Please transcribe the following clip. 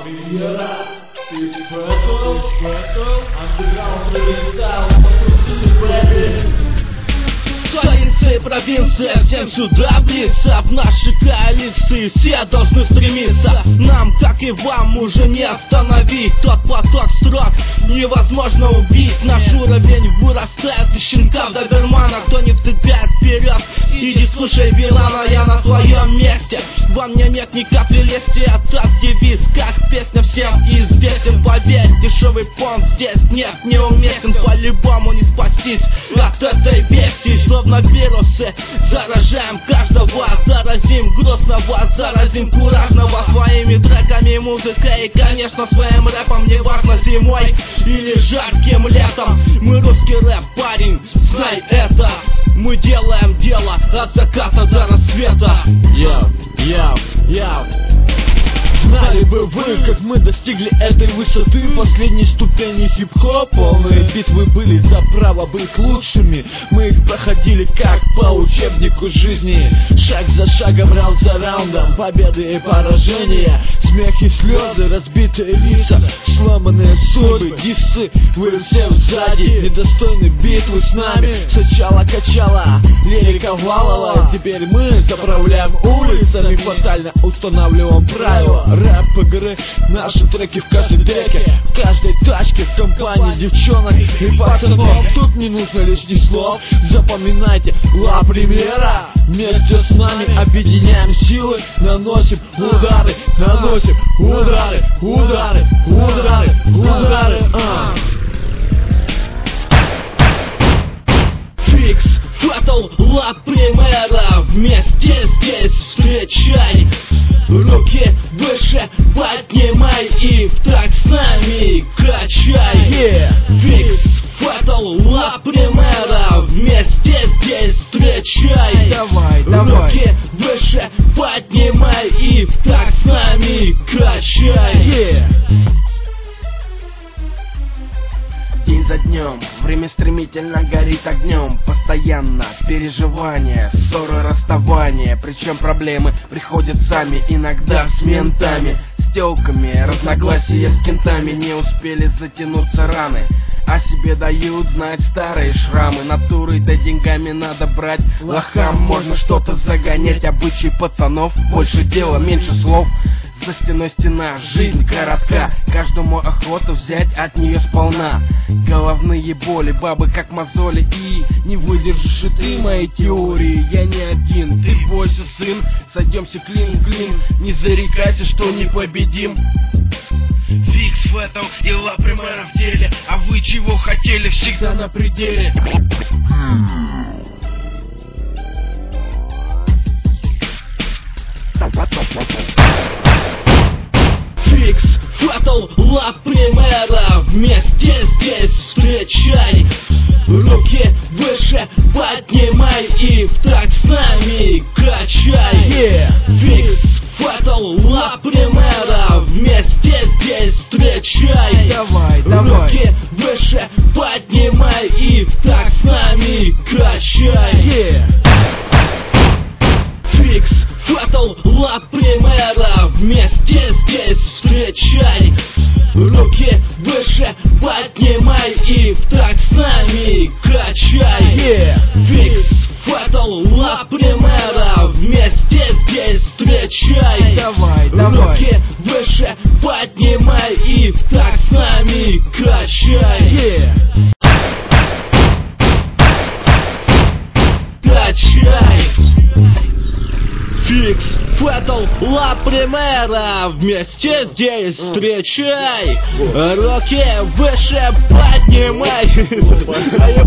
премьера, Fix Battle, Underground Freestyle, потусили, baby. Столица и провинция, всем сюда влиться. В нашей коалиции все должны стремиться. Нам, как и вам, уже не остановить. Тот поток строк невозможно убить. Наш уровень вырастает из щенка в добермана. Кто не втыкает вперед, иди слушай Билана. Я на своем месте, во мне нет ни капли лести. А тот девиз, как песня всем известен. Поверь, дешевый понт здесь нет, неуместен. По-любому не спастись от этой бести. Словно вирусы заражаем каждого. Заразим грустного, заразим куражного. Своими треками, музыкой и, конечно, своим рэпом. Неважно зимой или жарким летом. Мы русский рэп, парень, знай это. Мы делаем дело от заката до рассвета. Знали бы вы, как мы достигли этой высоты, последней ступени хип-хоп. Полные битвы были за право быть лучшими. Мы их проходили как по учебнику жизни. Шаг за шагом, раунд за раундом, победы и поражения. Смех и слезы, разбитые лица, сломанные судьбы, диссы, вы все сзади, недостойны битвы с нами. Сначала качала лирика валовая, теперь мы заправляем улицами, фатально устанавливаем правила. Рэп игры, наши треки в каждой деке, в каждой тачке, в компании девчонок и пацанов. Тут не нужно лишних слов, запоминайте, ла премьера. Вместе с нами объединяем силы, наносим удары, наносим удары, удары, удары, удары. Fix Battle, ла премьера. Вместе здесь встречай. Руки выше поднимай и в так с нами качай. Fix Battle, ла премьера. Вместе здесь встречай. Руки выше поднимай и в так с нами качай. День за днем, время стремительно горит огнем. Постоянно переживания, ссоры, расставания. Причем проблемы приходят сами, иногда с ментами, с тёлками, разногласия с кентами. Не успели затянуться раны, о себе дают знать старые шрамы. Натурой да деньгами надо брать, лохам можно что-то загонять. Обычай пацанов, больше дела, меньше слов. За стеной стена, жизнь коротка, каждому охота взять от нее сполна. Головные боли, бабы как мозоли, и не выдержишь и ты моей теории. Я не один, ты бойся, сын, сойдемся клин в клин. Не зарекайся, что не победим. Fix Battle и ла премьера в деле. А вы чего хотели, всегда на пределе. Fix Battle, ла премьера. Вместе здесь встречай. Руки выше поднимай и в так с нами качай. Fix Battle, ла премьера. Вместе здесь встречай. Руки выше поднимай и в так с нами качай. Fix Battle, ла премьера. Вместе здесь встречай. Руки выше поднимай и в так с нами качай. Fix Battle, ла премьера. Вместе здесь встречай. Руки выше поднимай и в так с нами качай. Качай. Fix Battle, ла премьера. Вместе здесь встречай. Руки выше поднимай.